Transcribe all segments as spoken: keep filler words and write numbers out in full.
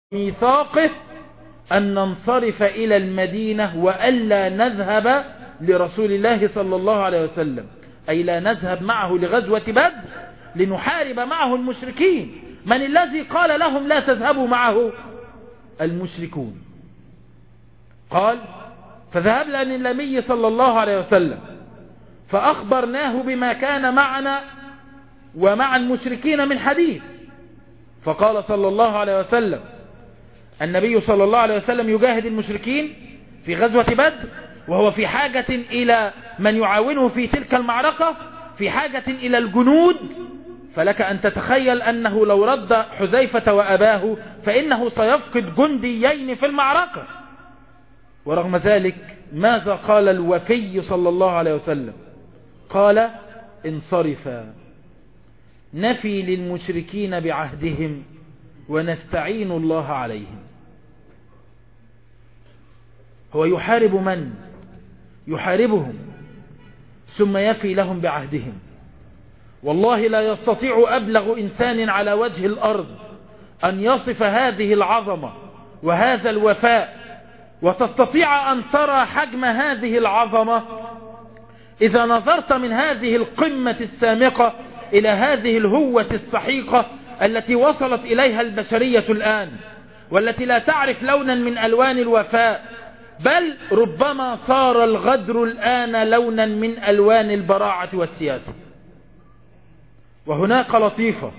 ميثاقه أن ننصرف إلى المدينة وألا نذهب لرسول الله صلى الله عليه وسلم، أي لا نذهب معه لغزوة بدر لنحارب معه المشركين. من الذي قال لهم لا تذهبوا معه؟ المشركون. قال فذهبنا للنبي صلى الله عليه وسلم فأخبرناه بما كان معنا ومع المشركين من حديث، فقال صلى الله عليه وسلم النبي صلى الله عليه وسلم يجاهد المشركين في غزوة بدر وهو في حاجة إلى من يعاونه في تلك المعركة، في حاجة إلى الجنود، فلك أن تتخيل أنه لو رد حذيفة وأباه فإنه سيفقد جنديين في المعركة. ورغم ذلك ماذا قال الوفي صلى الله عليه وسلم؟ قال انصرفا نفي للمشركين بعهدهم ونستعين الله عليهم. هو يحارب من؟ يحاربهم ثم يفي لهم بعهدهم. والله لا يستطيع أبلغ إنسان على وجه الأرض أن يصف هذه العظمة وهذا الوفاء، وتستطيع أن ترى حجم هذه العظمة إذا نظرت من هذه القمة السامقة إلى هذه الهوة السحيقة التي وصلت إليها البشرية الآن، والتي لا تعرف لونا من ألوان الوفاء، بل ربما صار الغدر الآن لونا من ألوان البراعة والسياسة. وهناك لطيفة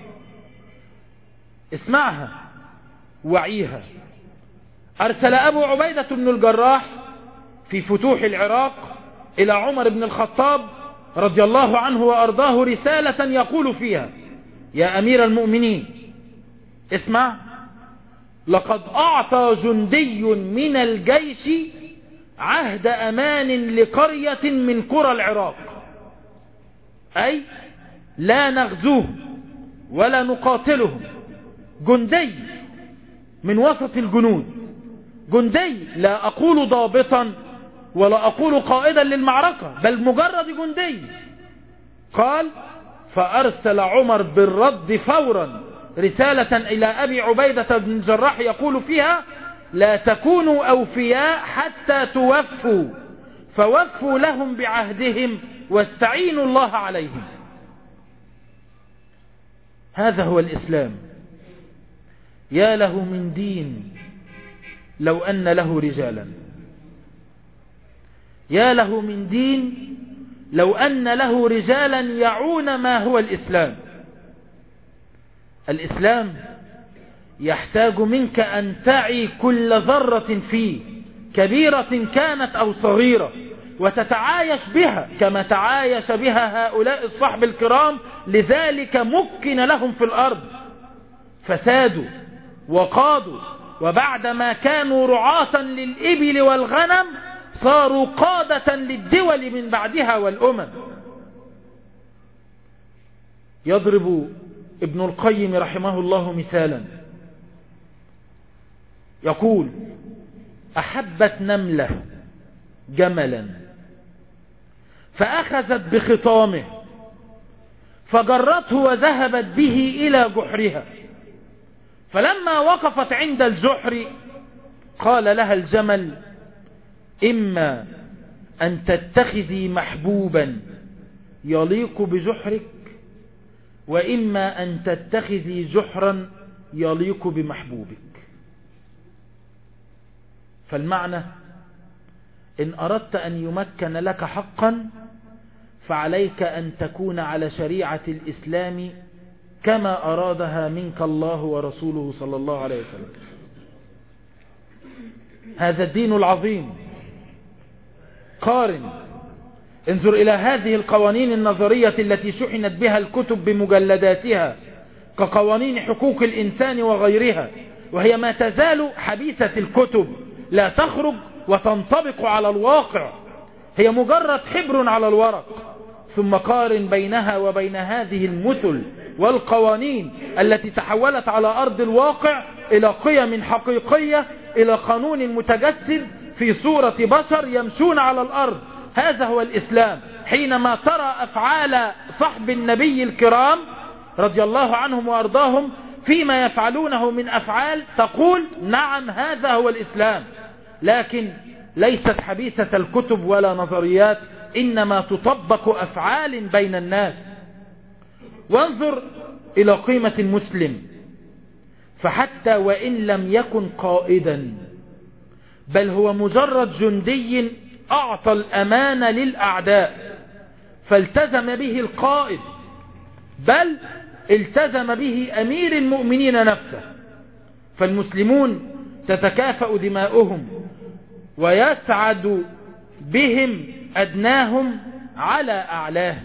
اسمعها وعيها. أرسل أبو عبيدة بن الجراح في فتوح العراق إلى عمر بن الخطاب رضي الله عنه وأرضاه رسالة يقول فيها: يا أمير المؤمنين اسمع، لقد أعطى جندي من الجيش عهد أمان لقرية من قرى العراق، أي لا نغزوهم ولا نقاتلهم، جندي من وسط الجنود، جندي لا أقول ضابطا ولا أقول قائدا للمعركة، بل مجرد جندي. قال فأرسل عمر بالرد فورا رسالة إلى أبي عبيدة بن الجراح يقول فيها: لا تكونوا أوفياء حتى توفوا، فوفوا لهم بعهدهم واستعينوا الله عليهم. هذا هو الإسلام. يا له من دين لو أن له رجالا، يا له من دين لو أن له رجالا يعون ما هو الإسلام. الإسلام يحتاج منك أن تعي كل ذرة فيه، كبيرة كانت أو صغيرة، وتتعايش بها كما تعايش بها هؤلاء الصحب الكرام، لذلك مكن لهم في الأرض، فسادوا وقادوا، وبعدما كانوا رعاة للإبل والغنم صاروا قادة للدول من بعدها والأمم. يضرب ابن القيم رحمه الله مثالا يقول: أحبت نملة جملا فأخذت بخطامه فجرته وذهبت به إلى جحرها، فلما وقفت عند الجحر قال لها الجمل: إما أن تتخذي محبوبا يليق بجحرك، وإما أن تتخذي جحرا يليق بمحبوبك. فالمعنى: إن أردت أن يمكن لك حقا فعليك أن تكون على شريعة الإسلام كما أرادها منك الله ورسوله صلى الله عليه وسلم. هذا الدين العظيم. قارن، انظر إلى هذه القوانين النظرية التي شحنت بها الكتب بمجلداتها كقوانين حقوق الإنسان وغيرها، وهي ما تزال حبيسة الكتب، لا تخرج وتنطبق على الواقع، هي مجرد حبر على الورق. ثم قارن بينها وبين هذه المثل والقوانين التي تحولت على أرض الواقع إلى قيم حقيقية، إلى قانون متجسد في صورة بشر يمشون على الأرض. هذا هو الإسلام. حينما ترى أفعال صحب النبي الكرام رضي الله عنهم وأرضاهم فيما يفعلونه من أفعال تقول نعم هذا هو الإسلام، لكن ليست حبيسة الكتب ولا نظريات، إنما تطبق أفعال بين الناس. وانظر إلى قيمة المسلم، فحتى وإن لم يكن قائدا بل هو مجرد جندي أعطى الأمانة للأعداء فالتزم به القائد، بل التزم به أمير المؤمنين نفسه، فالمسلمون تتكافأ دماؤهم ويسعد بهم أدناهم على أعلاهم.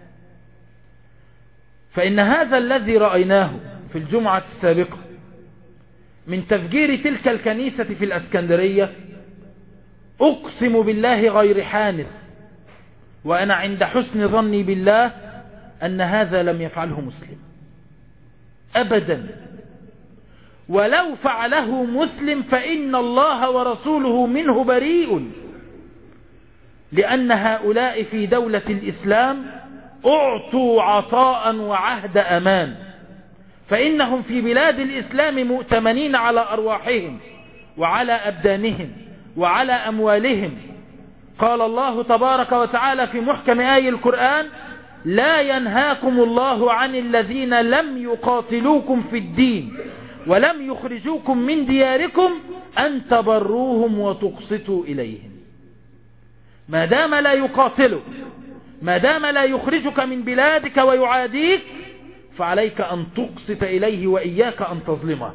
فإن هذا الذي رأيناه في الجمعة السابقة من تفجير تلك الكنيسة في الأسكندرية أقسم بالله غير حانث، وأنا عند حسن ظني بالله أن هذا لم يفعله مسلم أبدا، ولو فعله مسلم فإن الله ورسوله منه بريء، لأن هؤلاء في دولة الإسلام أعطوا عطاء وعهد أمان، فإنهم في بلاد الإسلام مؤتمنين على أرواحهم وعلى أبدانهم وعلى أموالهم. قال الله تبارك وتعالى في محكم آي القرآن: لا ينهاكم الله عن الذين لم يقاتلوكم في الدين ولم يخرجوكم من دياركم أن تبروهم وتقسطوا إليهم. ما دام لا يقاتلك، ما دام لا يخرجك من بلادك ويعاديك، فعليك أن تقسط إليه وإياك أن تظلمه.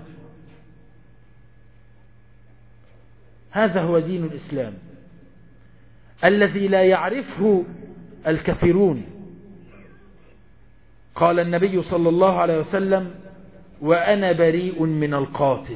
هذا هو دين الإسلام الذي لا يعرفه الكثيرون. قال النبي صلى الله عليه وسلم: وأنا بريء من القاتل.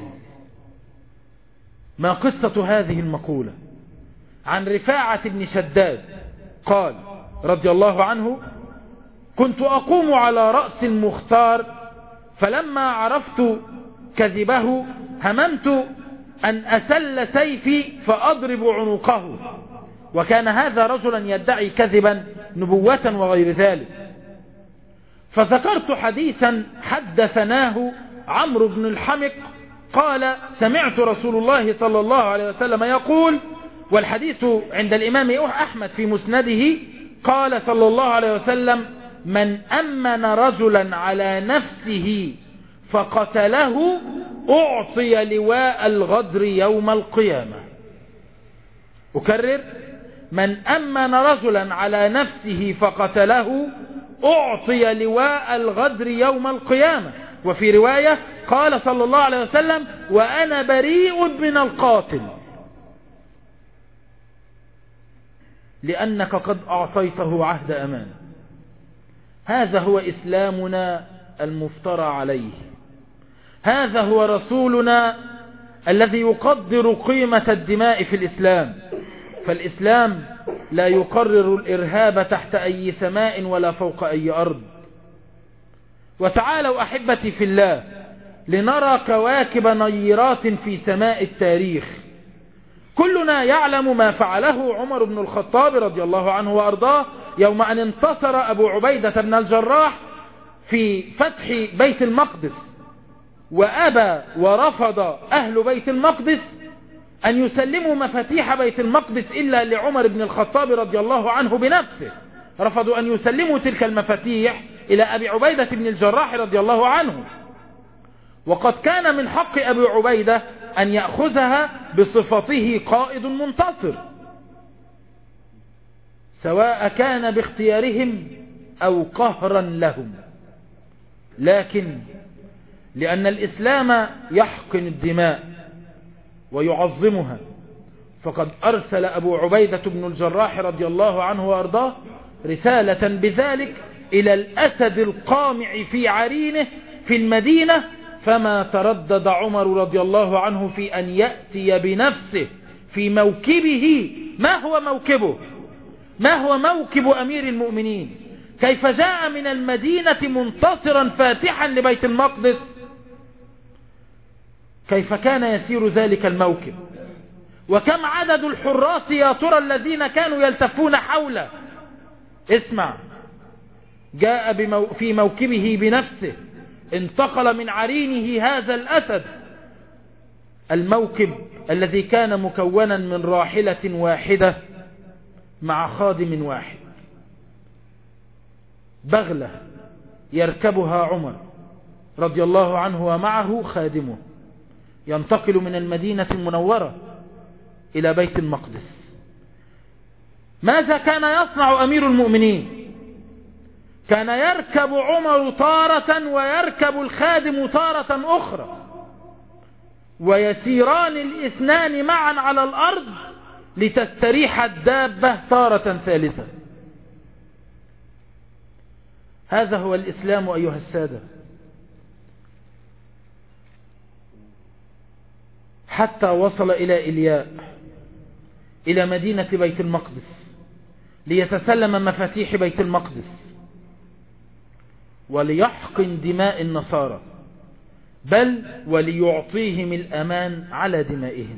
ما قصة هذه المقولة؟ عن رفاعة بن شداد قال رضي الله عنه: كنت أقوم على رأس المختار، فلما عرفت كذبه هممت أن أسل سيفي فأضرب عنقه، وكان هذا رجلا يدعي كذبا نبوة وغير ذلك. فذكرت حديثا حدثناه عمرو بن الحمق قال: سمعت رسول الله صلى الله عليه وسلم يقول، والحديث عند الإمام أحمد في مسنده، قال صلى الله عليه وسلم: من أمن رجلا على نفسه فقتله أعطي لواء الغدر يوم القيامة. أكرر: من أمن رجلا على نفسه فقتله أعطي لواء الغدر يوم القيامة. وفي رواية قال صلى الله عليه وسلم: وأنا بريء من القاتل، لأنك قد أعطيته عهد أمان. هذا هو إسلامنا المفترى عليه، هذا هو رسولنا الذي يقدر قيمة الدماء في الإسلام. فالإسلام لا يقرر الإرهاب تحت أي سماء ولا فوق أي أرض. وتعالوا أحبتي في الله لنرى كواكب نيرات في سماء التاريخ. كلنا يعلم ما فعله عمر بن الخطاب رضي الله عنه وأرضاه يوم أن انتصر أبو عبيدة بن الجراح في فتح بيت المقدس، وأبى ورفض أهل بيت المقدس أن يسلموا مفاتيح بيت المقدس إلا لعمر بن الخطاب رضي الله عنه بنفسه. رفضوا أن يسلموا تلك المفاتيح إلى أبي عبيدة بن الجراح رضي الله عنه، وقد كان من حق أبي عبيدة أن يأخذها بصفته قائد منتصر، سواء كان باختيارهم أو قهرا لهم. لكن لأن الإسلام يحقن الدماء ويعظمها، فقد أرسل أبو عبيدة بن الجراح رضي الله عنه وأرضاه رسالة بذلك إلى الأسد القامع في عرينه في المدينة، فما تردد عمر رضي الله عنه في أن يأتي بنفسه في موكبه. ما هو موكبه؟ ما هو موكب أمير المؤمنين؟ كيف جاء من المدينة منتصرا فاتحا لبيت المقدس؟ كيف كان يسير ذلك الموكب؟ وكم عدد الحراس يا ترى الذين كانوا يلتفون حوله؟ اسمع، جاء بمو في موكبه بنفسه انتقل من عرينه هذا الأسد الموكب الذي كان مكونا من راحلة واحدة مع خادم واحد، بغلة يركبها عمر رضي الله عنه ومعه خادمه، ينتقل من المدينة المنورة إلى بيت المقدس. ماذا كان يصنع أمير المؤمنين؟ كان يركب عمر تارة ويركب الخادم تارة أخرى، ويسيران الاثنان معا على الأرض لتستريح الدابة تارة ثالثة. هذا هو الإسلام أيها السادة. حتى وصل إلى إلياء، إلى مدينة بيت المقدس، ليتسلم مفاتيح بيت المقدس وليحقن دماء النصارى، بل وليعطيهم الأمان على دمائهم.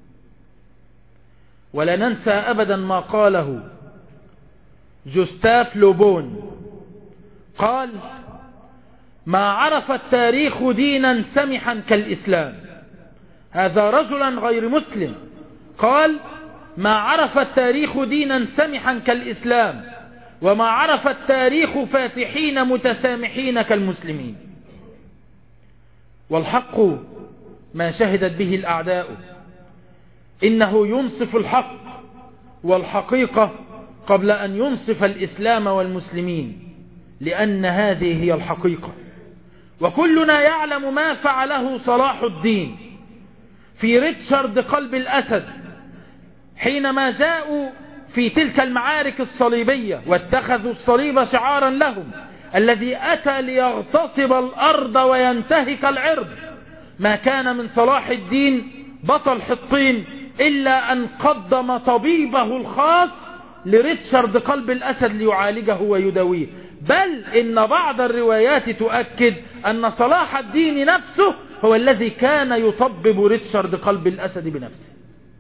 ولا ننسى أبدا ما قاله جوستاف لوبون، قال: ما عرف التاريخ دينا سمحا كالإسلام. هذا رجلا غير مسلم قال: ما عرف التاريخ دينا سمحا كالإسلام، وما عرف التاريخ فاتحين متسامحين كالمسلمين. والحق ما شهدت به الأعداء، إنه ينصف الحق والحقيقة قبل أن ينصف الإسلام والمسلمين، لأن هذه هي الحقيقة. وكلنا يعلم ما فعله صلاح الدين في ريتشارد قلب الأسد حينما جاءوا في تلك المعارك الصليبية واتخذوا الصليب شعارا لهم، الذي أتى ليغتصب الأرض وينتهك العرض. ما كان من صلاح الدين بطل حطين إلا أن قدم طبيبه الخاص لريتشارد قلب الأسد ليعالجه ويداويه. بل إن بعض الروايات تؤكد أن صلاح الدين نفسه هو الذي كان يطبب ريتشارد قلب الأسد بنفسه.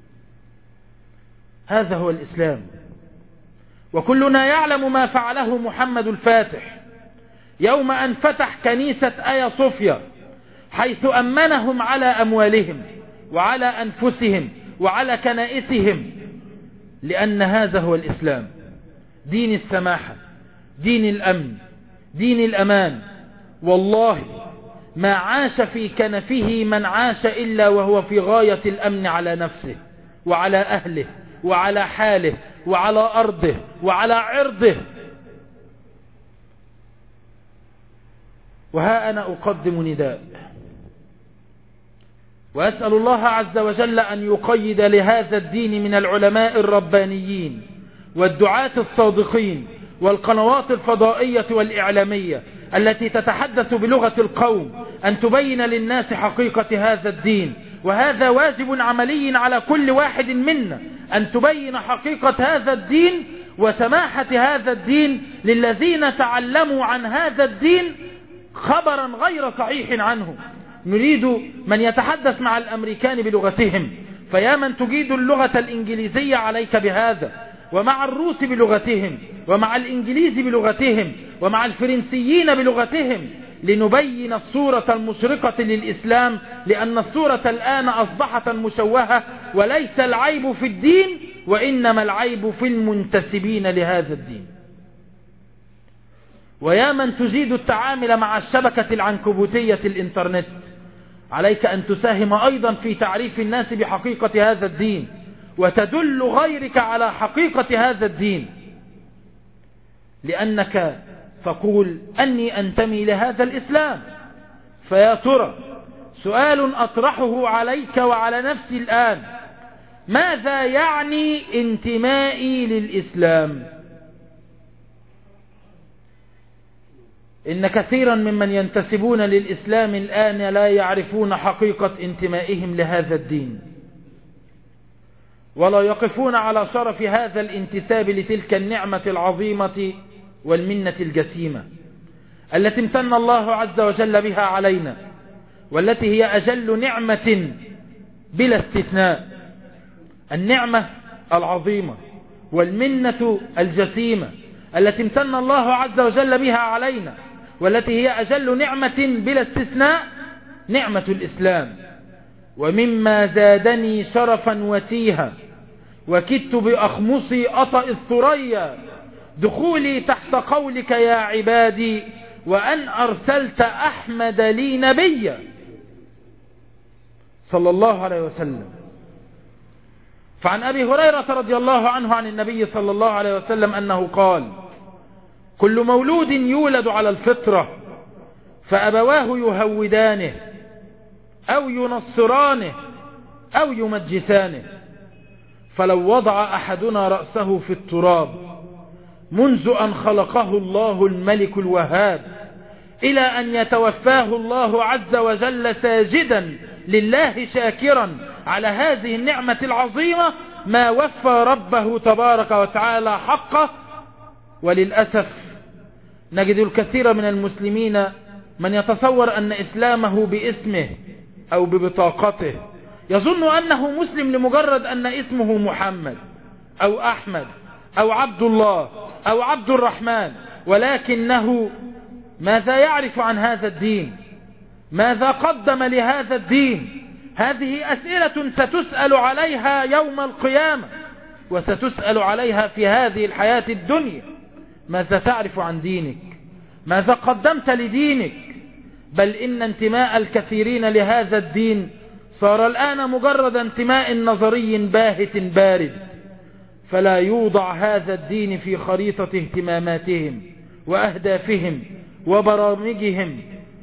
هذا هو الإسلام. وكلنا يعلم ما فعله محمد الفاتح يوم أن فتح كنيسة آيا صوفيا، حيث أمنهم على أموالهم وعلى أنفسهم وعلى كنائسهم، لأن هذا هو الإسلام، دين السماحة، دين الأمن، دين الأمان. والله ما عاش في كنفه من عاش إلا وهو في غاية الأمن على نفسه وعلى أهله وعلى حاله وعلى أرضه وعلى عرضه. وها أنا أقدم نداء، وأسأل الله عز وجل أن يقيد لهذا الدين من العلماء الربانيين والدعاة الصادقين والقنوات الفضائية والإعلامية التي تتحدث بلغة القوم أن تبين للناس حقيقة هذا الدين. وهذا واجب عملي على كل واحد منا، أن تبين حقيقة هذا الدين وسماحة هذا الدين للذين تعلموا عن هذا الدين خبرا غير صحيح عنه. نريد من يتحدث مع الأمريكان بلغتهم، فيا من تجيد اللغة الإنجليزية عليك بهذا، ومع الروس بلغتهم، ومع الإنجليز بلغتهم، ومع الفرنسيين بلغتهم، لنبين الصورة المشرقة للإسلام، لأن الصورة الآن أصبحت مشوهة، وليس العيب في الدين وإنما العيب في المنتسبين لهذا الدين. ويا من تجيد التعامل مع الشبكة العنكبوتية الإنترنت، عليك أن تساهم أيضا في تعريف الناس بحقيقة هذا الدين، وتدل غيرك على حقيقة هذا الدين، لأنك تقول أني أنتمي لهذا الإسلام. فيا ترى سؤال أطرحه عليك وعلى نفسي الآن: ماذا يعني انتمائي للإسلام؟ إن كثيرا ممن ينتسبون للإسلام الآن لا يعرفون حقيقة انتمائهم لهذا الدين، ولا يقفون على شرف هذا الانتساب لتلك النعمة العظيمة والمنة الجسيمة التي امتن الله عز وجل بها علينا، والتي هي أجل نعمة بلا استثناء، النعمة العظيمة والمنة الجسيمة التي امتن الله عز وجل بها علينا. والتي هي أجل نعمة بلا استثناء نعمة الإسلام. ومما زادني شرفا وتيها وكدت بأخمصي أطأ الثريا دخولي تحت قولك يا عبادي وأن أرسلت أحمد لي نبيا صلى الله عليه وسلم. فعن أبي هريرة رضي الله عنه عن النبي صلى الله عليه وسلم أنه قال: كل مولود يولد على الفطرة فأبواه يهودانه أو ينصرانه أو يمجسانه، فلو وضع أحدنا رأسه في التراب منذ أن خلقه الله الملك الوهاب إلى أن يتوفاه الله عز وجل ساجدا لله شاكرا على هذه النعمة العظيمة ما وفى ربه تبارك وتعالى حقه. وللأسف نجد الكثير من المسلمين من يتصور أن إسلامه باسمه أو ببطاقته، يظن أنه مسلم لمجرد أن اسمه محمد أو أحمد أو عبد الله أو عبد الرحمن، ولكنه ماذا يعرف عن هذا الدين؟ ماذا قدم لهذا الدين؟ هذه أسئلة ستسأل عليها يوم القيامة، وستسأل عليها في هذه الحياة الدنيا. ماذا تعرف عن دينك؟ ماذا قدمت لدينك؟ بل إن انتماء الكثيرين لهذا الدين صار الآن مجرد انتماء نظري باهت بارد، فلا يوضع هذا الدين في خريطة اهتماماتهم وأهدافهم وبرامجهم.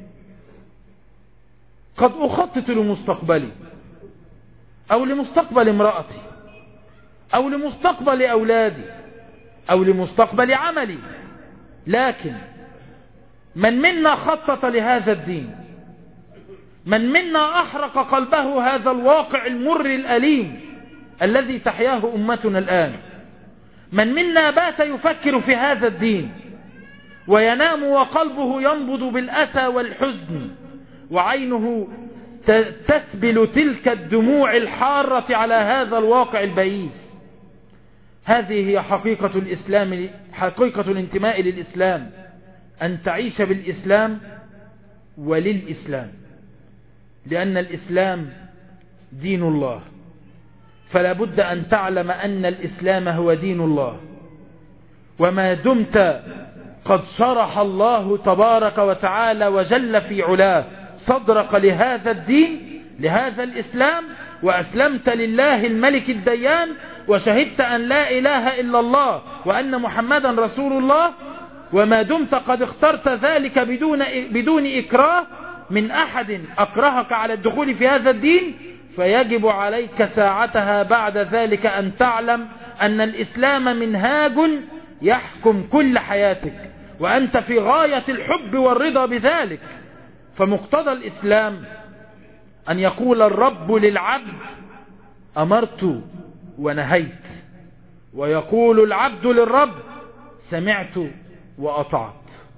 قد أخطط لمستقبلي أو لمستقبل امرأتي أو لمستقبل أولادي أو لمستقبل عملي، لكن من منا خطط لهذا الدين؟ من منا أحرق قلبه هذا الواقع المر الأليم الذي تحياه أمتنا الآن؟ من منا بات يفكر في هذا الدين وينام وقلبه ينبض بالأسى والحزن وعينه تسبل تلك الدموع الحارة على هذا الواقع البئيس؟ هذه هي حقيقة الإسلام، حقيقة الانتماء للإسلام، أن تعيش بالإسلام وللإسلام، لأن الإسلام دين الله، فلا بد أن تعلم أن الإسلام هو دين الله. وما دمت قد شرح الله تبارك وتعالى وجل في علاه صدرك لهذا الدين، لهذا الإسلام، وأسلمت لله الملك الديان، وشهدت أن لا إله إلا الله وأن محمدا رسول الله، وما دمت قد اخترت ذلك بدون بدون إكراه من أحد أكرهك على الدخول في هذا الدين، فيجب عليك ساعتها بعد ذلك أن تعلم أن الإسلام منهاج يحكم كل حياتك، وأنت في غاية الحب والرضا بذلك. فمقتضى الإسلام أن يقول الرب للعبد: أمرت ونهيت، ويقول العبد للرب: سمعت وأطعت.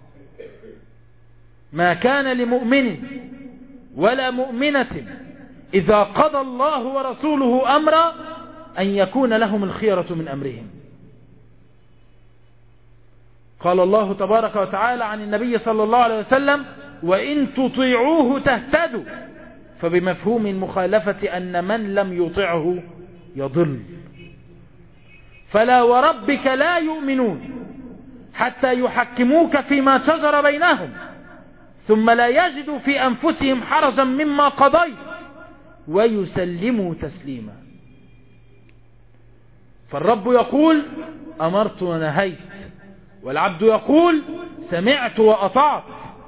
ما كان لمؤمن ولا مؤمنة إذا قضى الله ورسوله أمرا أن يكون لهم الخيرة من أمرهم. قال الله تبارك وتعالى عن النبي صلى الله عليه وسلم: وإن تطيعوه تهتدوا، فبمفهوم المخالفة أن من لم يطعه يضل. فلا وربك لا يؤمنون حتى يحكموك فيما شجر بينهم ثم لا يجدوا في أنفسهم حرجا مما قضيت ويسلموا تسليما. فالرب يقول: أمرت ونهيت، والعبد يقول: سمعت وأطعت.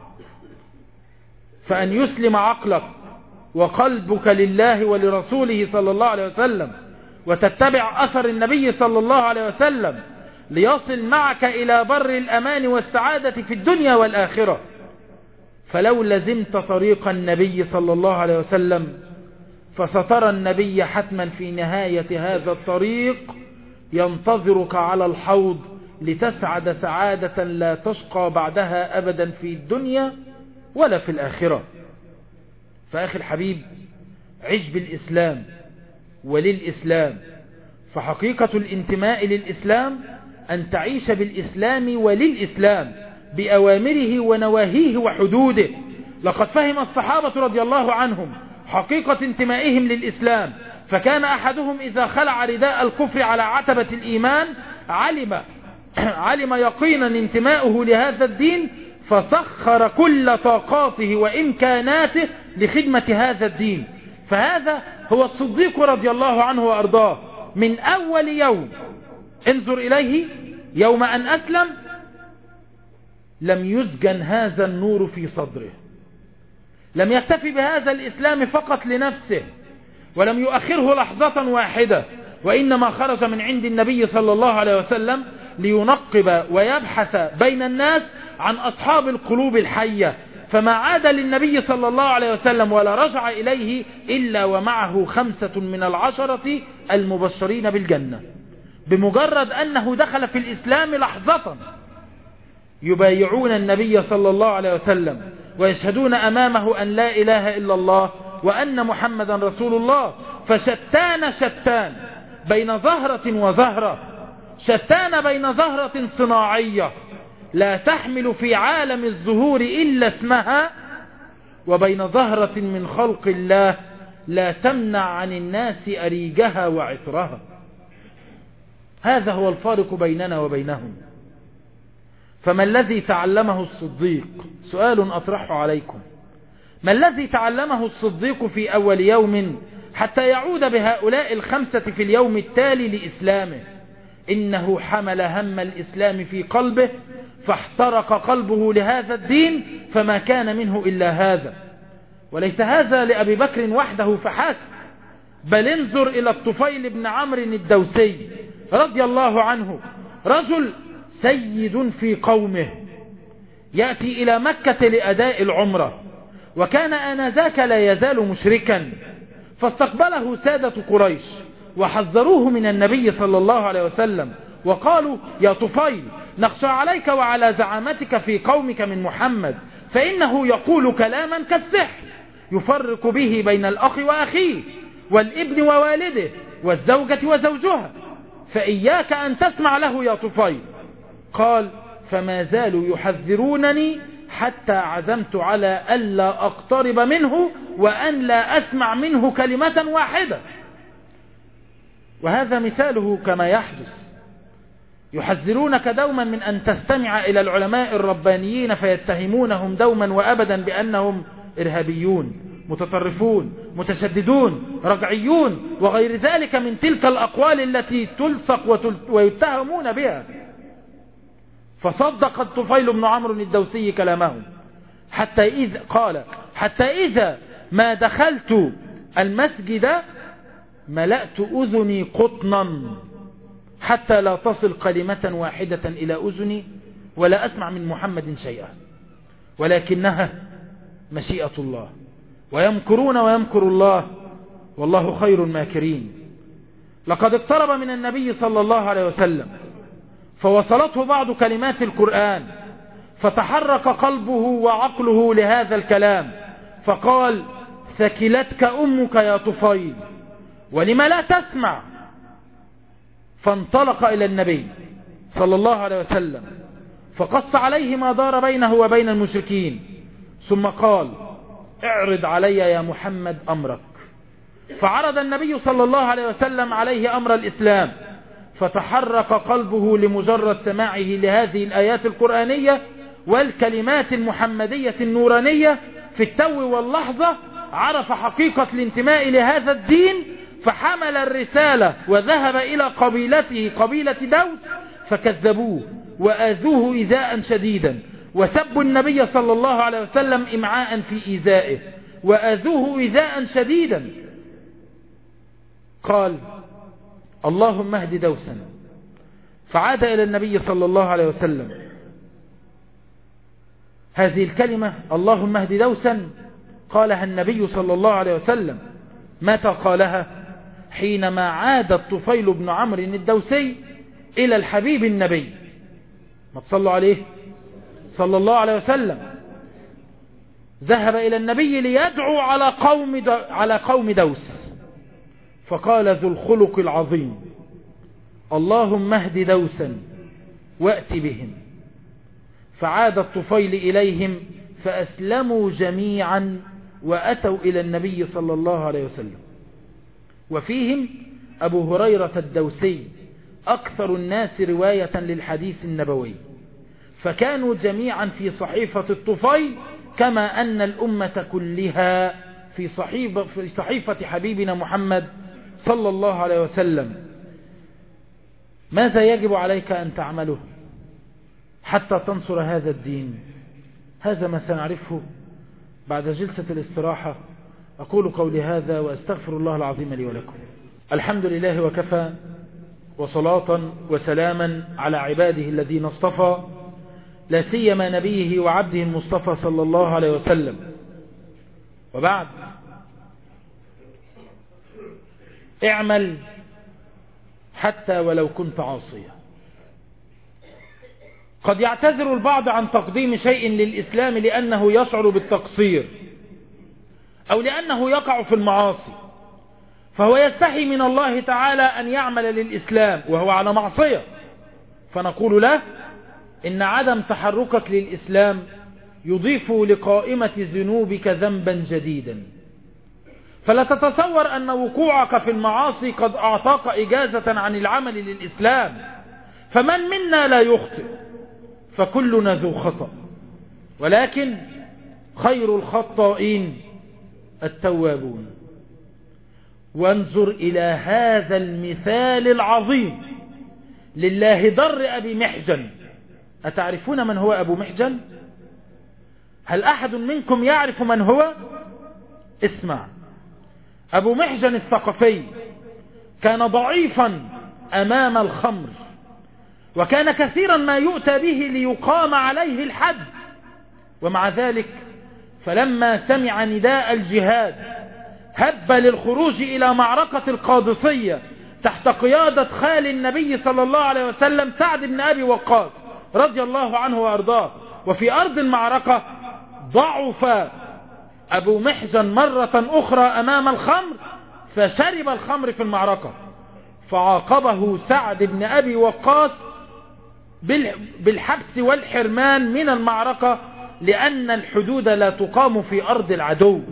فأن يسلم عقلك وقلبك لله ولرسوله صلى الله عليه وسلم، وتتبع أثر النبي صلى الله عليه وسلم ليصل معك إلى بر الأمان والسعادة في الدنيا والآخرة. فلو لزمت طريق النبي صلى الله عليه وسلم فسترى النبي حتما في نهاية هذا الطريق ينتظرك على الحوض لتسعد سعادة لا تشقى بعدها أبدا في الدنيا ولا في الآخرة. فأخي الحبيب، عش بالإسلام وللإسلام، فحقيقة الانتماء للإسلام أن تعيش بالإسلام وللإسلام، بأوامره ونواهيه وحدوده. لقد فهم الصحابة رضي الله عنهم حقيقة انتمائهم للإسلام، فكان أحدهم إذا خلع رداء الكفر على عتبة الإيمان علم علم يقينا انتماؤه لهذا الدين، فسخر كل طاقاته وإمكاناته لخدمة هذا الدين. فهذا هو الصديق رضي الله عنه وأرضاه من أول يوم انظر إليه، يوم أن أسلم لم يسجن هذا النور في صدره، لم يكتفي بهذا الإسلام فقط لنفسه، ولم يؤخره لحظة واحدة، وإنما خرج من عند النبي صلى الله عليه وسلم لينقب ويبحث بين الناس عن أصحاب القلوب الحية، فما عاد للنبي صلى الله عليه وسلم ولا رجع إليه إلا ومعه خمسة من العشرة المبشرين بالجنة، بمجرد أنه دخل في الإسلام لحظة يبايعون النبي صلى الله عليه وسلم ويشهدون أمامه أن لا إله إلا الله وأن محمدا رسول الله. فشتان شتان بين زهرة وزهرة، شتان بين زهرة صناعية لا تحمل في عالم الزهور إلا اسمها، وبين زهرة من خلق الله لا تمنع عن الناس أريجها وعطرها. هذا هو الفارق بيننا وبينهم. فما الذي تعلمه الصديق؟ سؤال أطرحه عليكم، ما الذي تعلمه الصديق في أول يوم حتى يعود بهؤلاء الخمسة في اليوم التالي لإسلامه؟ إنه حمل هم الإسلام في قلبه، فاحترق قلبه لهذا الدين، فما كان منه إلا هذا. وليس هذا لأبي بكر وحده فحسب، بل انظر إلى الطفيل بن عمرو الدوسي رضي الله عنه، رجل سيد في قومه، يأتي إلى مكة لأداء العمرة، وكان آنذاك لا يزال مشركا، فاستقبله سادة قريش وحذروه من النبي صلى الله عليه وسلم، وقالوا: يا طفيل، نخشى عليك وعلى زعامتك في قومك من محمد، فإنه يقول كلاما كالسحر يفرق به بين الأخ وأخيه والابن ووالده والزوجة وزوجها، فإياك أن تسمع له يا طفيل. قال: فما زالوا يحذرونني حتى عزمت على ألا أقترب منه وأن لا أسمع منه كلمة واحدة. وهذا مثاله كما يحدث، يحذرونك دوما من أن تستمع إلى العلماء الربانيين فيتهمونهم دوما وأبدا بأنهم إرهابيون، متطرفون، متشددون، رجعيون، وغير ذلك من تلك الأقوال التي تلصق ويتهمون بها. فصدق الطفيل بن عمرو الدوسي كلامهم، حتى إذا قال حتى إذا ما دخلت المسجد ملأت أذني قطنا حتى لا تصل كلمة واحدة إلى أذني ولا أسمع من محمد شيئا، ولكنها مشيئة الله، ويمكرون ويمكر الله والله خير الماكرين. لقد اقترب من النبي صلى الله عليه وسلم فوصلته بعض كلمات القرآن، فتحرك قلبه وعقله لهذا الكلام، فقال: ثكلتك أمك يا طفيل، ولم لا تسمع؟ فانطلق إلى النبي صلى الله عليه وسلم فقص عليه ما دار بينه وبين المشركين، ثم قال: اعرض علي يا محمد أمرك. فعرض النبي صلى الله عليه وسلم عليه أمر الإسلام، فتحرك قلبه لمجرد سماعه لهذه الآيات القرآنية والكلمات المحمدية النورانية. في التو واللحظة عرف حقيقة الانتماء لهذا الدين، فحمل الرسالة وذهب إلى قبيلته قبيلة دوس، فكذبوه وآذوه إيذاء شديدا، وسبوا النبي صلى الله عليه وسلم إمعاء في إيذائه، وآذوه إيذاء شديدا. قال: اللهم اهد دوسا. فعاد إلى النبي صلى الله عليه وسلم. هذه الكلمة اللهم اهد دوسا قالها النبي صلى الله عليه وسلم. متى قالها؟ حينما عاد الطفيل بن عمرو الدوسي إلى الحبيب النبي، ما تصلوا عليه صلى الله عليه وسلم، ذهب إلى النبي ليدعو على قوم على قوم دوس، فقال ذو الخلق العظيم: اللهم اهد دوسا وأت بهم. فعاد الطفيل إليهم فأسلموا جميعا وأتوا إلى النبي صلى الله عليه وسلم. وفيهم أبو هريرة الدوسي أكثر الناس رواية للحديث النبوي، فكانوا جميعا في صحيفة الطفيل كما أن الأمة كلها في صحيفة, في صحيفة حبيبنا محمد صلى الله عليه وسلم. ماذا يجب عليك أن تعمله حتى تنصر هذا الدين؟ هذا ما سنعرفه بعد جلسة الاستراحة. أقول قولي هذا وأستغفر الله العظيم لي ولكم. الحمد لله وكفى، وصلاة وسلاما على عباده الذين اصطفى، لا سيما نبيه وعبده المصطفى صلى الله عليه وسلم. وبعد، اعمل حتى ولو كنت عاصيا. قد يعتذر البعض عن تقديم شيء للإسلام لأنه يشعر بالتقصير أو لأنه يقع في المعاصي، فهو يستحي من الله تعالى أن يعمل للإسلام وهو على معصية، فنقول له إن عدم تحركك للإسلام يضيف لقائمة ذنوبك ذنبا جديدا. فلا تتصور أن وقوعك في المعاصي قد أعطاك إجازة عن العمل للإسلام، فمن منا لا يخطئ؟ فكلنا ذو خطأ، ولكن خير الخطائين التوابون. وانظر إلى هذا المثال العظيم لله در أبي محجن. أتعرفون من هو أبو محجن؟ هل أحد منكم يعرف من هو؟ اسمع. أبو محجن الثقفي كان ضعيفا أمام الخمر، وكان كثيرا ما يؤتى به ليقام عليه الحد، ومع ذلك فلما سمع نداء الجهاد هب للخروج إلى معركة القادسية تحت قيادة خال النبي صلى الله عليه وسلم سعد بن أبي وقاص رضي الله عنه وأرضاه. وفي أرض المعركة ضعف أبو محجن مرة أخرى أمام الخمر، فشرب الخمر في المعركة، فعاقبه سعد بن أبي وقاص بالحبس والحرمان من المعركة، لأن الحدود لا تقام في أرض العدو.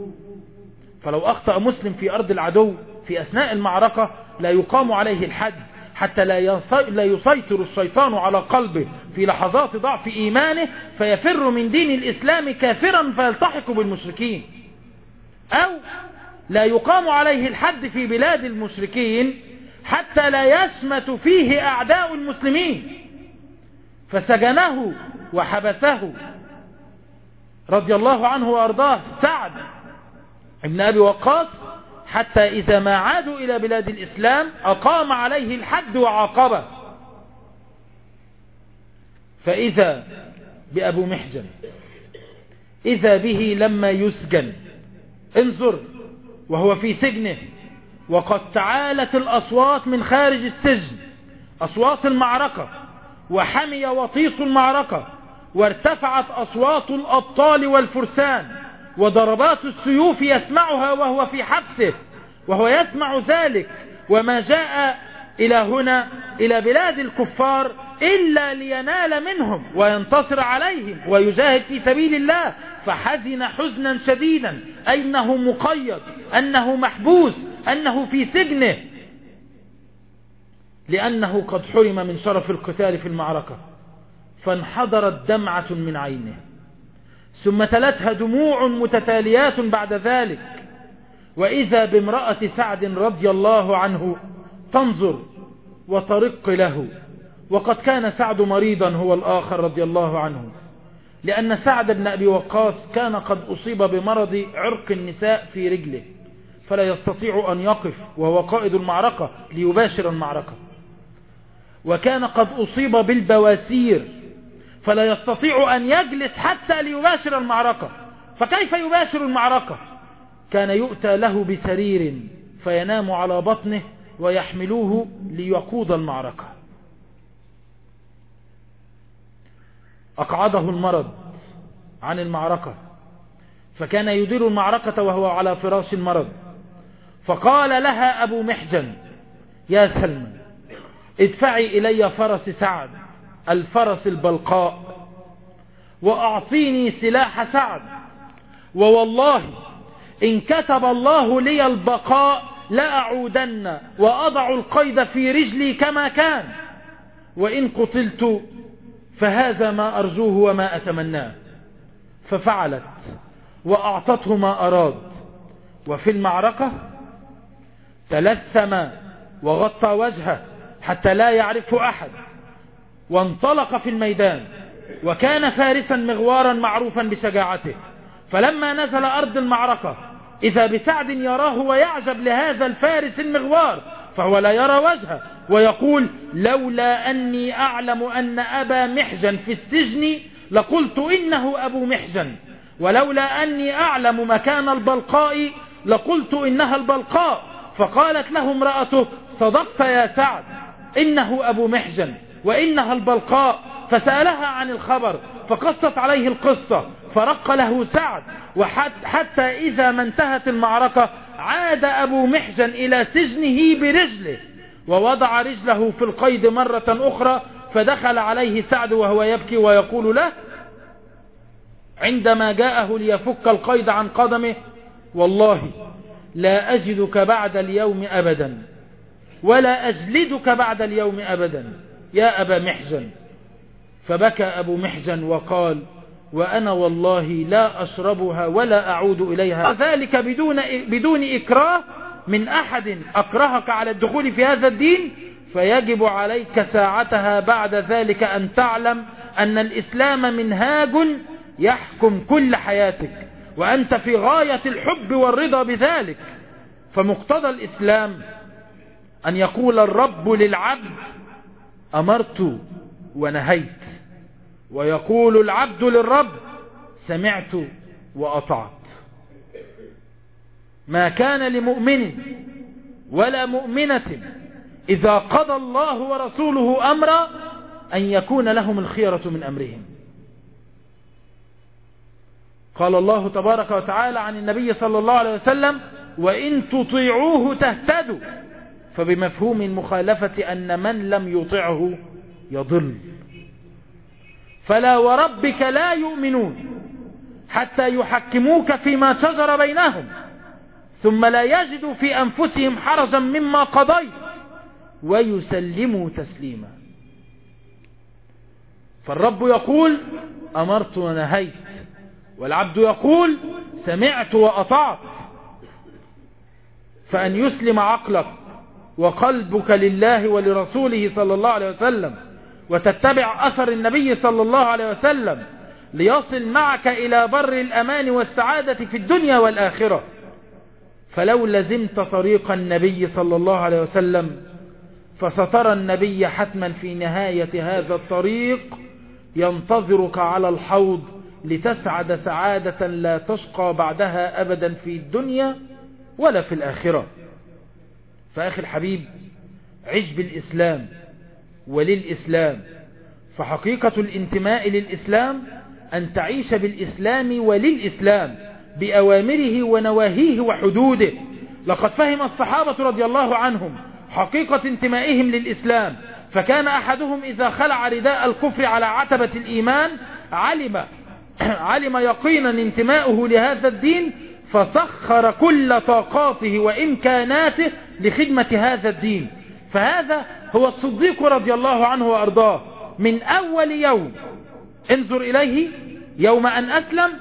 فلو أخطأ مسلم في أرض العدو في أثناء المعركة لا يقام عليه الحد، حتى لا يسيطر الشيطان على قلبه في لحظات ضعف إيمانه فيفر من دين الإسلام كافرا فيلتحق بالمشركين، أو لا يقام عليه الحد في بلاد المشركين حتى لا يشمت فيه أعداء المسلمين. فسجنه وحبسه رضي الله عنه وأرضاه سعد ابن أبي وقاص حتى إذا ما عادوا إلى بلاد الإسلام أقام عليه الحد وعاقبه. فإذا بأبو محجن إذا به لما يسجن، انظر، وهو في سجنه وقد تعالت الأصوات من خارج السجن، أصوات المعركة، وحمي وطيس المعركة، وارتفعت أصوات الأبطال والفرسان، وضربات السيوف يسمعها وهو في حبسه، وهو يسمع ذلك، وما جاء إلى هنا إلى بلاد الكفار إلا لينال منهم وينتصر عليهم ويجاهد في سبيل الله. فحزن حزنا شديدا، أنه مقيد، أنه محبوس، أنه في سجنه، لأنه قد حرم من شرف القتال في المعركة. فانحدرت دمعة من عينه، ثم تلتها دموع متتاليات بعد ذلك، وإذا بامرأة سعد رضي الله عنه تنظر وترق له. وقد كان سعد مريضا هو الآخر رضي الله عنه، لأن سعد بن أبي وقاص كان قد أصيب بمرض عرق النساء في رجله، فلا يستطيع أن يقف وهو قائد المعركة ليباشر المعركة، وكان قد أصيب بالبواسير فلا يستطيع أن يجلس حتى ليباشر المعركة. فكيف يباشر المعركة؟ كان يؤتى له بسرير فينام على بطنه ويحملوه ليقود المعركة. أقعده المرض عن المعركة، فكان يدير المعركة وهو على فراش المرض. فقال لها أبو محجن: يا سلمى، ادفعي إلي فرس سعد، الفرس البلقاء، وأعطيني سلاح سعد، ووالله إن كتب الله لي البقاء لأعودن وأضع القيد في رجلي كما كان، وإن قتلت فهذا ما أرجوه وما أتمناه. ففعلت وأعطته ما أراد. وفي المعركة تلثم وغطى وجهه حتى لا يعرفه أحد، وانطلق في الميدان، وكان فارسا مغوارا معروفا بشجاعته. فلما نزل أرض المعركة إذا بسعد يراه ويعجب لهذا الفارس المغوار، فهو لا يرى وجهه، ويقول: لولا أني أعلم أن أبا محجن في السجن لقلت إنه أبو محجن، ولولا أني أعلم مكان البلقاء لقلت إنها البلقاء. فقالت له امرأته: صدقت يا سعد، إنه أبو محجن وإنها البلقاء. فسألها عن الخبر فقصت عليه القصة، فرق له سعد. وحتى إذا ما انتهت المعركة عاد أبو محجن إلى سجنه برجله، ووضع رجله في القيد مرة أخرى. فدخل عليه سعد وهو يبكي ويقول له عندما جاءه ليفك القيد عن قدمه: والله لا أجدك بعد اليوم أبدا، ولا أجلدك بعد اليوم أبدا يا أبا محجن. فبكى أبو محجن وقال: وأنا والله لا أشربها ولا أعود إليها، ذلك بدون, بدون إكراه من أحد أكرهك على الدخول في هذا الدين، فيجب عليك ساعتها بعد ذلك أن تعلم أن الإسلام منهاج يحكم كل حياتك، وأنت في غاية الحب والرضا بذلك. فمقتضى الإسلام أن يقول الرب للعبد: أمرت ونهيت، ويقول العبد للرب: سمعت وأطعت. ما كان لمؤمن ولا مؤمنة إذا قضى الله ورسوله أمرا أن يكون لهم الخيرة من أمرهم. قال الله تبارك وتعالى عن النبي صلى الله عليه وسلم: وإن تطيعوه تهتدوا. فبمفهوم المخالفة أن من لم يطعه يضل. فلا وربك لا يؤمنون حتى يحكموك فيما شجر بينهم ثم لا يجدوا في أنفسهم حرجا مما قضيت ويسلموا تسليما. فالرب يقول: أمرت ونهيت، والعبد يقول: سمعت وأطعت. فأن يسلم عقلك وقلبك لله ولرسوله صلى الله عليه وسلم، وتتبع أثر النبي صلى الله عليه وسلم ليصل معك إلى بر الأمان والسعادة في الدنيا والآخرة. فلو لزمت طريق النبي صلى الله عليه وسلم فسترى النبي حتما في نهاية هذا الطريق ينتظرك على الحوض لتسعد سعادة لا تشقى بعدها أبدا في الدنيا ولا في الآخرة. فأخي الحبيب، عش بالإسلام وللإسلام. فحقيقة الانتماء للإسلام أن تعيش بالإسلام وللإسلام بأوامره ونواهيه وحدوده. لقد فهم الصحابة رضي الله عنهم حقيقة انتمائهم للإسلام، فكان أحدهم إذا خلع رداء الكفر على عتبة الإيمان علم علم يقينا انتماؤه لهذا الدين، فسخر كل طاقاته وإمكاناته لخدمة هذا الدين. فهذا هو الصديق رضي الله عنه وأرضاه. من أول يوم انظر إليه، يوم أن أسلم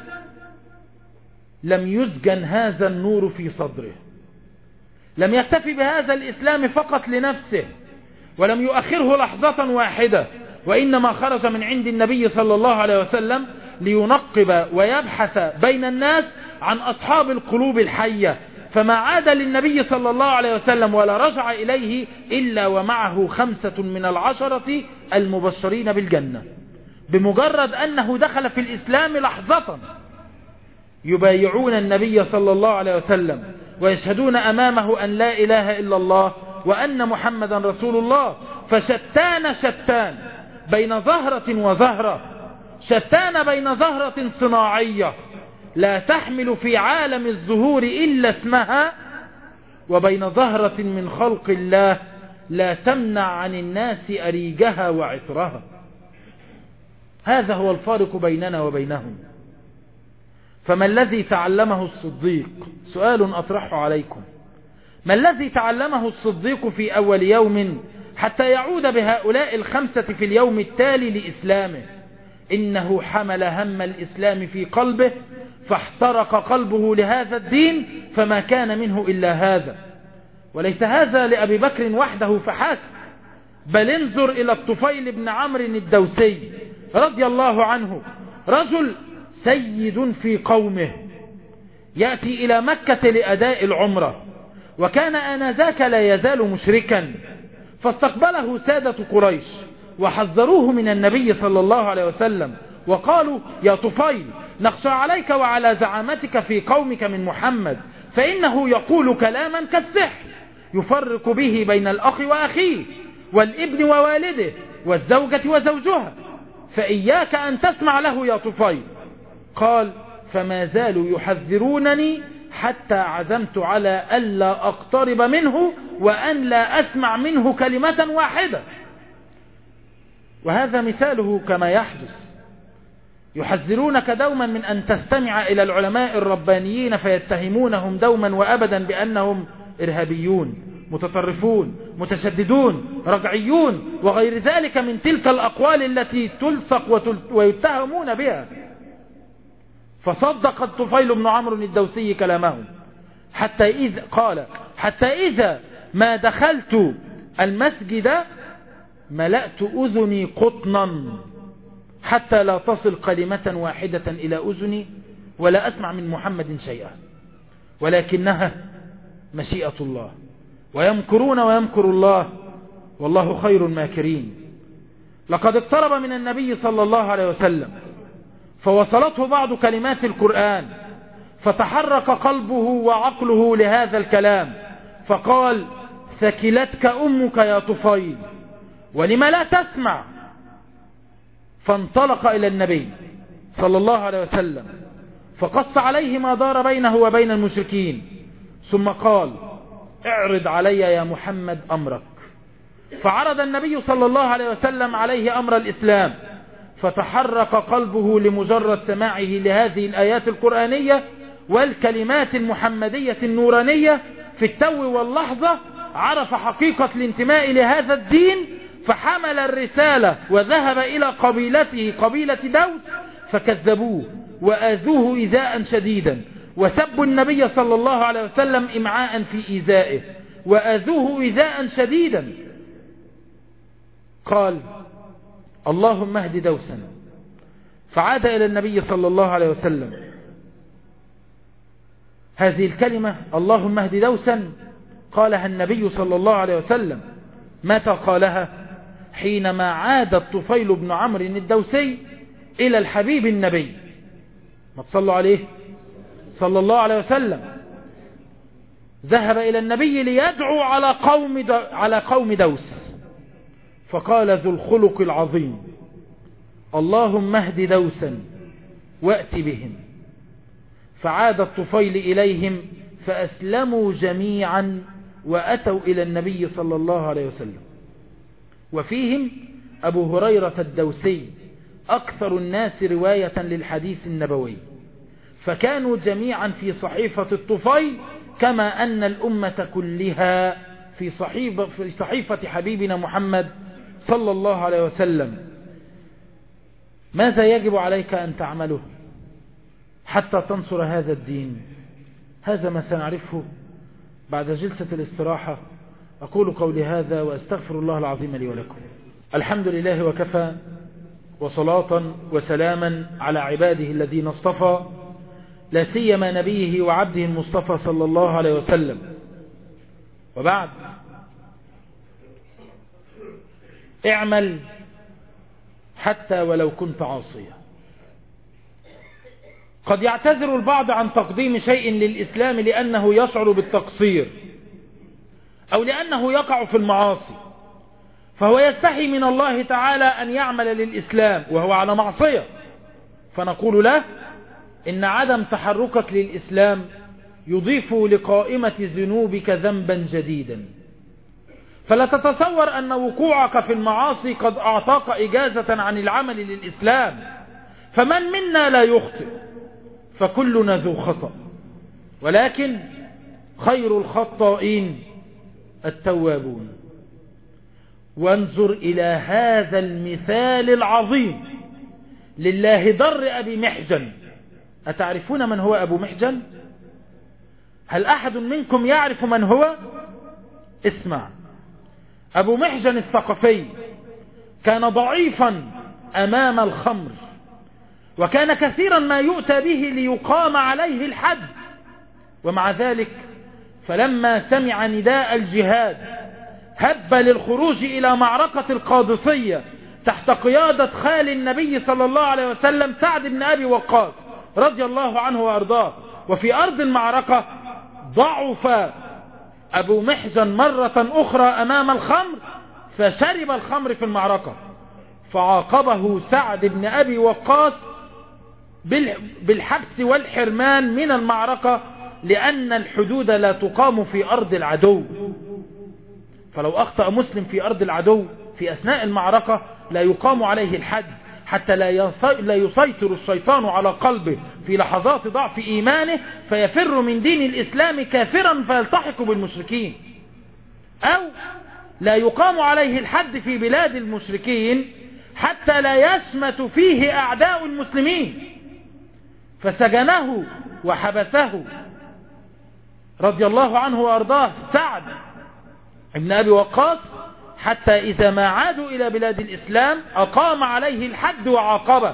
لم يسجن هذا النور في صدره، لم يكتفي بهذا الإسلام فقط لنفسه، ولم يؤخره لحظة واحدة، وإنما خرج من عند النبي صلى الله عليه وسلم لينقب ويبحث بين الناس عن أصحاب القلوب الحية. فما عاد للنبي صلى الله عليه وسلم ولا رجع إليه إلا ومعه خمسة من العشرة المبشرين بالجنة، بمجرد أنه دخل في الإسلام لحظة يبايعون النبي صلى الله عليه وسلم ويشهدون أمامه أن لا إله إلا الله وأن محمدا رسول الله. فشتان شتان بين زهرة وزهرة، شتان بين زهرة صناعية لا تحمل في عالم الزهور إلا اسمها، وبين زهرة من خلق الله لا تمنع عن الناس أريجها وعطرها. هذا هو الفارق بيننا وبينهم. فما الذي تعلمه الصديق؟ سؤال أطرحه عليكم. ما الذي تعلمه الصديق في أول يوم حتى يعود بهؤلاء الخمسة في اليوم التالي لإسلامه؟ إنه حمل هم الإسلام في قلبه فاحترق قلبه لهذا الدين، فما كان منه إلا هذا. وليس هذا لأبي بكر وحده فحسب، بل انظر إلى الطفيل بن عمرو الدوسي رضي الله عنه، رجل سيد في قومه، يأتي إلى مكة لأداء العمرة، وكان آنذاك لا يزال مشركا، فاستقبله سادة قريش وحذروه من النبي صلى الله عليه وسلم، وقالوا: يا طفيل، نخشى عليك وعلى زعامتك في قومك من محمد، فإنه يقول كلاما كالسحر يفرق به بين الأخ وأخيه والابن ووالده والزوجة وزوجها، فإياك أن تسمع له يا طفيل. قال: فما زالوا يحذرونني حتى عزمت على ألا أقترب منه وأن لا أسمع منه كلمة واحدة. وهذا مثاله كما يحدث. يحذرونك دوما من أن تستمع إلى العلماء الربانيين فيتهمونهم دوما وأبدا بأنهم إرهابيون، متطرفون، متشددون، رجعيون، وغير ذلك من تلك الأقوال التي تلصق ويتهمون بها. فصدق الطفيل بن عمرو الدوسي كلامهم، حتى إذا قال حتى إذا ما دخلت المسجد ملأت أذني قطنا حتى لا تصل كلمة واحدة إلى أذني ولا أسمع من محمد شيئا، ولكنها مشيئة الله، ويمكرون ويمكر الله والله خير الماكرين. لقد اقترب من النبي صلى الله عليه وسلم فوصلته بعض كلمات القرآن، فتحرك قلبه وعقله لهذا الكلام، فقال: ثكلتك أمك يا طفيل، ولم لا تسمع؟ فانطلق إلى النبي صلى الله عليه وسلم فقص عليه ما دار بينه وبين المشركين، ثم قال: اعرض علي يا محمد أمرك. فعرض النبي صلى الله عليه وسلم عليه أمر الإسلام، فتحرك قلبه لمجرد سماعه لهذه الآيات القرآنية والكلمات المحمدية النورانية. في التو واللحظة عرف حقيقة الانتماء لهذا الدين، فحمل الرسالة وذهب إلى قبيلته قبيلة دوس، فكذبوه وآذوه إيذاء شديدا، وسبوا النبي صلى الله عليه وسلم إمعاء في إيذائه، وآذوه إيذاء شديدا. قال: اللهم اهد دوسا. فعاد إلى النبي صلى الله عليه وسلم. هذه الكلمة اللهم اهد دوسا قالها النبي صلى الله عليه وسلم. متى قالها؟ حينما عاد الطفيل بن عمرو الدوسي إلى الحبيب النبي، ما تصلوا عليه صلى الله عليه وسلم. ذهب إلى النبي ليدعو على قوم على قوم دوس، فقال ذو الخلق العظيم: اللهم اهد دوسا وأت بهم. فعاد الطفيل إليهم فأسلموا جميعا وأتوا إلى النبي صلى الله عليه وسلم، وفيهم أبو هريرة الدوسي أكثر الناس رواية للحديث النبوي، فكانوا جميعا في صحيفة الطفيل، كما أن الأمة كلها في صحيفة, في صحيفة حبيبنا محمد صلى الله عليه وسلم. ماذا يجب عليك أن تعمله حتى تنصر هذا الدين؟ هذا ما سنعرفه بعد جلسة الاستراحة. أقول قولي هذا وأستغفر الله العظيم لي ولكم. الحمد لله وكفى، وصلاة وسلاما على عباده الذين اصطفى، لا سيما نبيه وعبده المصطفى صلى الله عليه وسلم. وبعد، اعمل حتى ولو كنت عاصيا. قد يعتذر البعض عن تقديم شيء للإسلام لأنه يشعر بالتقصير أو لأنه يقع في المعاصي، فهو يستحي من الله تعالى أن يعمل للإسلام وهو على معصية، فنقول له إن عدم تحركك للإسلام يضيف لقائمة ذنوبك ذنبا جديدا. فلا تتصور أن وقوعك في المعاصي قد أعطاك إجازة عن العمل للإسلام، فمن منا لا يخطئ، فكلنا ذو خطأ، ولكن خير الخطائين التوابون. وانظر إلى هذا المثال العظيم لله در أبي محجن. أتعرفون من هو أبو محجن؟ هل أحد منكم يعرف من هو؟ اسمع. أبو محجن الثقفي كان ضعيفا أمام الخمر، وكان كثيرا ما يؤتى به ليقام عليه الحد، ومع ذلك فلما سمع نداء الجهاد هب للخروج إلى معركة القادسية تحت قيادة خال النبي صلى الله عليه وسلم سعد بن أبي وقاص رضي الله عنه وأرضاه. وفي أرض المعركة ضعف أبو محجن مرة أخرى أمام الخمر، فشرب الخمر في المعركة، فعاقبه سعد بن أبي وقاص بالحبس والحرمان من المعركة، لأن الحدود لا تقام في أرض العدو. فلو أخطأ مسلم في أرض العدو في أثناء المعركة لا يقام عليه الحد، حتى لا يسيطر الشيطان على قلبه في لحظات ضعف إيمانه فيفر من دين الإسلام كافرا فيلتحق بالمشركين، أو لا يقام عليه الحد في بلاد المشركين حتى لا يشمت فيه أعداء المسلمين، فسجنه وحبسه رضي الله عنه وأرضاه سعد ابن أبي وقاص، حتى إذا ما عادوا إلى بلاد الإسلام أقام عليه الحد وعاقبه.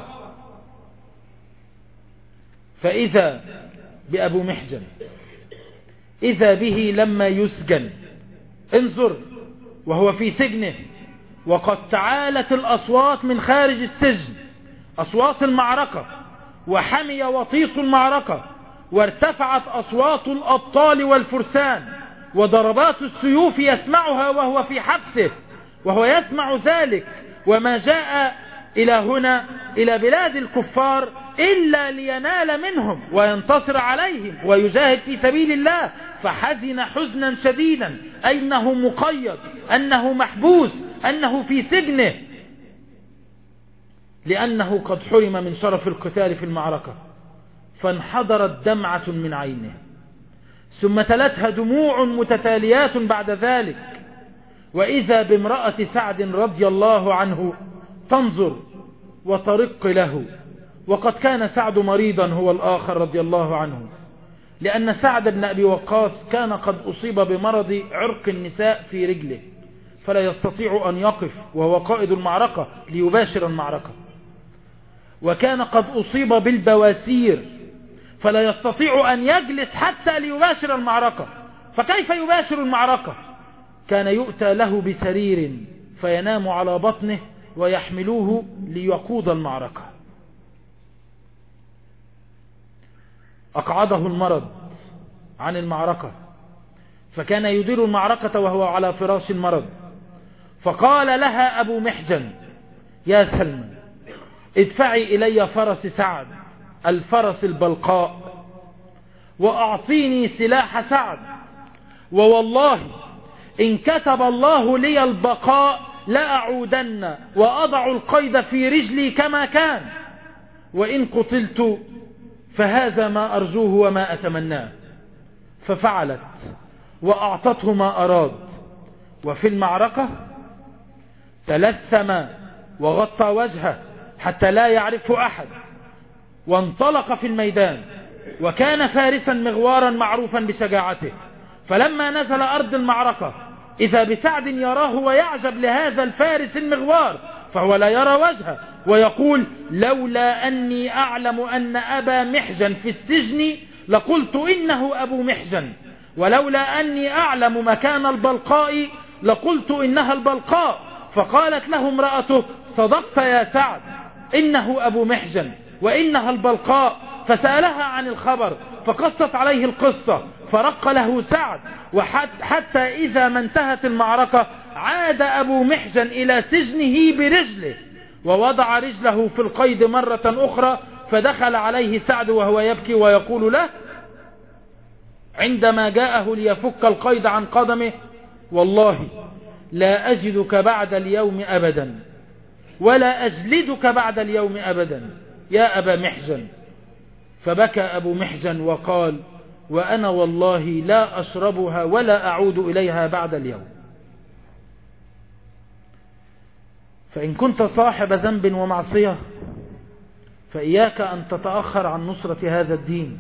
فإذا بأبو محجن إذا به لما يسجن، انظر وهو في سجنه وقد تعالت الأصوات من خارج السجن، أصوات المعركة، وحمي وطيس المعركة، وارتفعت أصوات الأبطال والفرسان، وضربات السيوف يسمعها وهو في حبسه وهو يسمع ذلك، وما جاء إلى هنا إلى بلاد الكفار إلا لينال منهم وينتصر عليهم ويجاهد في سبيل الله، فحزن حزنا شديدا أنه مقيد، أنه محبوس، أنه في سجنه، لأنه قد حرم من شرف القتال في المعركة. فانحدرت دمعة من عينه، ثم تلتها دموع متتاليات بعد ذلك، وإذا بامرأة سعد رضي الله عنه تنظر وترق له، وقد كان سعد مريضا هو الآخر رضي الله عنه، لأن سعد بن أبي وقاص كان قد أصيب بمرض عرق النساء في رجله، فلا يستطيع أن يقف وهو قائد المعركة ليباشر المعركة، وكان قد أصيب بالبواسير فلا يستطيع أن يجلس حتى ليباشر المعركة، فكيف يباشر المعركة؟ كان يؤتى له بسرير فينام على بطنه ويحملوه ليقود المعركة. أقعده المرض عن المعركة، فكان يدير المعركة وهو على فراش المرض، فقال لها أبو محجن: يا سلمى، ادفعي إلي فرس سعد الفرس البلقاء وأعطيني سلاح سعد، ووالله إن كتب الله لي البقاء لأعودن وأضع القيد في رجلي كما كان، وإن قتلت فهذا ما أرجوه وما أتمناه. ففعلت وأعطته ما أراد، وفي المعركة تلثم وغطى وجهه حتى لا يعرفه أحد، وانطلق في الميدان، وكان فارسا مغوارا معروفا بشجاعته. فلما نزل أرض المعركة إذا بسعد يراه ويعجب لهذا الفارس المغوار، فهو لا يرى وجهه، ويقول: لولا أني أعلم أن أبا محجن في السجن لقلت إنه أبو محجن، ولولا أني أعلم مكان البلقاء لقلت إنها البلقاء. فقالت له امرأته: صدقت يا سعد، إنه أبو محجن وإنها البلقاء. فسألها عن الخبر فقصت عليه القصة، فرق له سعد، وحتى إذا ما انتهت المعركة عاد أبو محجن إلى سجنه برجله، ووضع رجله في القيد مرة أخرى، فدخل عليه سعد وهو يبكي ويقول له عندما جاءه ليفك القيد عن قدمه: والله لا أجدك بعد اليوم أبدا ولا أجلدك بعد اليوم أبدا يا أبا محجن. فبكى أبو محجن وقال وأنا والله لا أشربها ولا أعود إليها بعد اليوم. فإن كنت صاحب ذنب ومعصية فإياك أن تتأخر عن نصرة هذا الدين.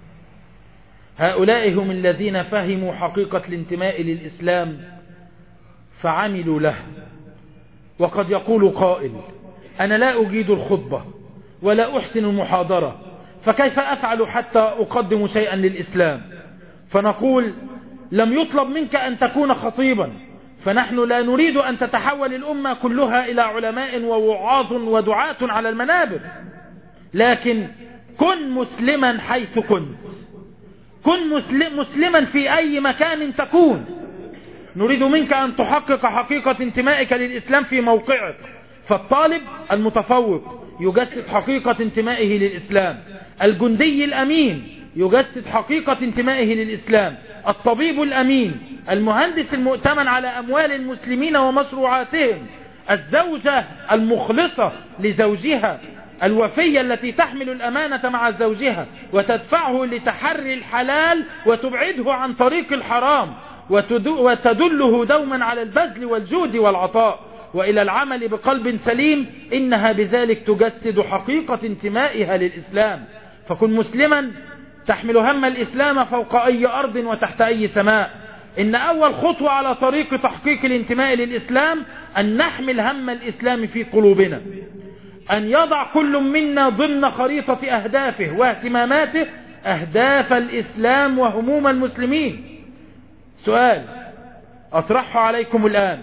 هؤلاء هم الذين فهموا حقيقة الانتماء للإسلام فعملوا له. وقد يقول قائل أنا لا أجيد الخطبة ولا أحسن المحاضرة فكيف أفعل حتى أقدم شيئا للإسلام؟ فنقول لم يطلب منك أن تكون خطيبا، فنحن لا نريد أن تتحول الأمة كلها إلى علماء ووعاظ ودعاة على المنابر، لكن كن مسلما حيث كنت، كن مسلم مسلما في أي مكان تكون. نريد منك أن تحقق حقيقة انتمائك للإسلام في موقعك. فالطالب المتفوق يجسد حقيقة انتمائه للإسلام، الجندي الأمين يجسد حقيقة انتمائه للإسلام، الطبيب الأمين، المهندس المؤتمن على أموال المسلمين ومشروعاتهم، الزوجة المخلصة لزوجها الوفية التي تحمل الأمانة مع زوجها وتدفعه لتحري الحلال وتبعده عن طريق الحرام وتدله دوما على البذل والجود والعطاء وإلى العمل بقلب سليم، إنها بذلك تجسد حقيقة انتمائها للإسلام. فكن مسلما تحمل هم الإسلام فوق أي أرض وتحت أي سماء. إن أول خطوة على طريق تحقيق الانتماء للإسلام أن نحمل هم الإسلام في قلوبنا، أن يضع كل منا ضمن خريطة أهدافه واهتماماته أهداف الإسلام وهموم المسلمين. سؤال أطرحه عليكم الآن: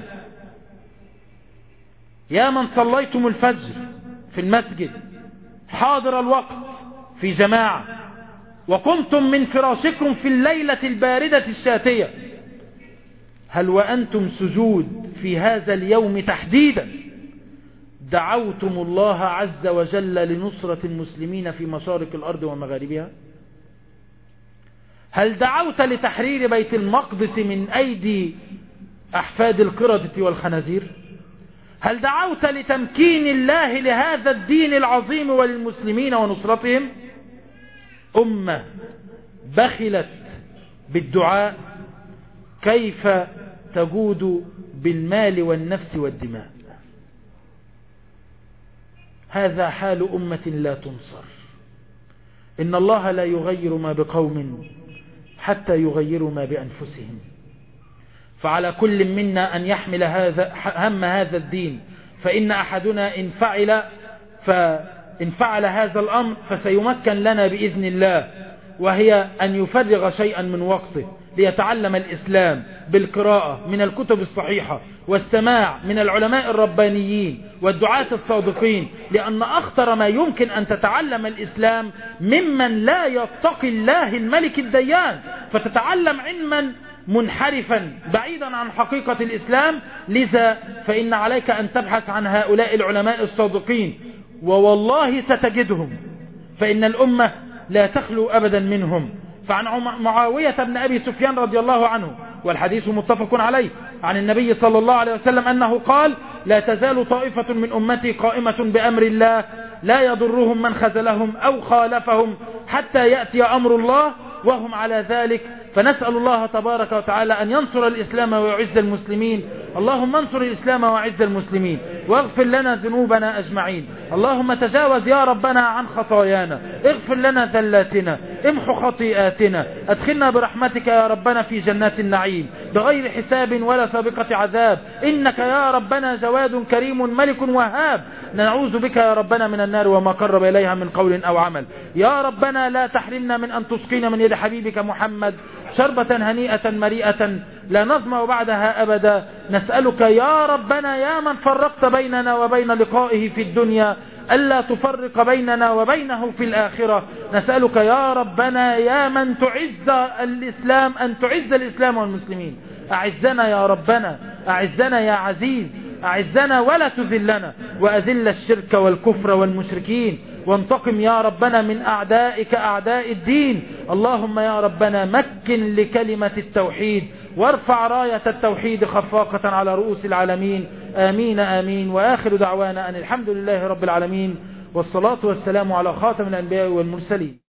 يا من صليتم الفجر في المسجد حاضر الوقت في جماعة وقمتم من فراشكم في الليلة الباردة الشاتية، هل وأنتم سجود في هذا اليوم تحديدا دعوتم الله عز وجل لنصرة المسلمين في مشارق الأرض ومغاربها؟ هل دعوت لتحرير بيت المقدس من أيدي أحفاد القردة والخنازير؟ هل دعوت لتمكين الله لهذا الدين العظيم وللمسلمين ونصرتهم؟ أمة بخلت بالدعاء كيف تجود بالمال والنفس والدماء؟ هذا حال أمة لا تنصر. إن الله لا يغير ما بقوم حتى يغيروا ما بأنفسهم. فعلى كل منا أن يحمل هذا هم هذا الدين، فإن أحدنا إن فعل فإن فعل هذا الأمر فسيمكن لنا بإذن الله، وهي أن يفرغ شيئا من وقته ليتعلم الإسلام بالقراءة من الكتب الصحيحة والسماع من العلماء الربانيين والدعاة الصادقين، لأن أخطر ما يمكن أن تتعلم الإسلام ممن لا يتقي الله الملك الديان، فتتعلم علما منحرفا بعيدا عن حقيقة الإسلام. لذا فإن عليك أن تبحث عن هؤلاء العلماء الصادقين، ووالله ستجدهم، فإن الأمة لا تخلو أبدا منهم. فعن معاوية بن أبي سفيان رضي الله عنه، والحديث متفق عليه، عن النبي صلى الله عليه وسلم أنه قال: لا تزال طائفة من أمتي قائمة بأمر الله لا يضرهم من خذلهم أو خالفهم حتى يأتي أمر الله وهم على ذلك. فنسأل الله تبارك وتعالى أن ينصر الإسلام ويعز المسلمين. اللهم انصر الإسلام وعز المسلمين، واغفر لنا ذنوبنا أجمعين. اللهم تجاوز يا ربنا عن خطايانا، اغفر لنا ذلاتنا، امحو خطيئاتنا، ادخلنا برحمتك يا ربنا في جنات النعيم بغير حساب ولا سابقة عذاب، إنك يا ربنا جواد كريم ملك وهاب. نعوذ بك يا ربنا من النار وما قرب إليها من قول أو عمل. يا ربنا لا تحرمنا من أن تسقينا من يد حبيبك محمد شربة هنيئة مريئة لا نظمأ بعدها أبدا. نسألك يا ربنا يا من فرقت بيننا وبين لقائه في الدنيا ألا تفرق بيننا وبينه في الآخرة. نسألك يا ربنا يا من تعز الإسلام أن تعز الإسلام والمسلمين. أعزنا يا ربنا، أعزنا يا عزيز، أعزنا ولا تذلنا، وأذل الشرك والكفر والمشركين. وانتقم يا ربنا من أعدائك أعداء الدين. اللهم يا ربنا مكن لكلمة التوحيد وارفع راية التوحيد خفاقة على رؤوس العالمين. آمين آمين. وآخر دعوانا أن الحمد لله رب العالمين، والصلاة والسلام على خاتم الأنبياء والمرسلين.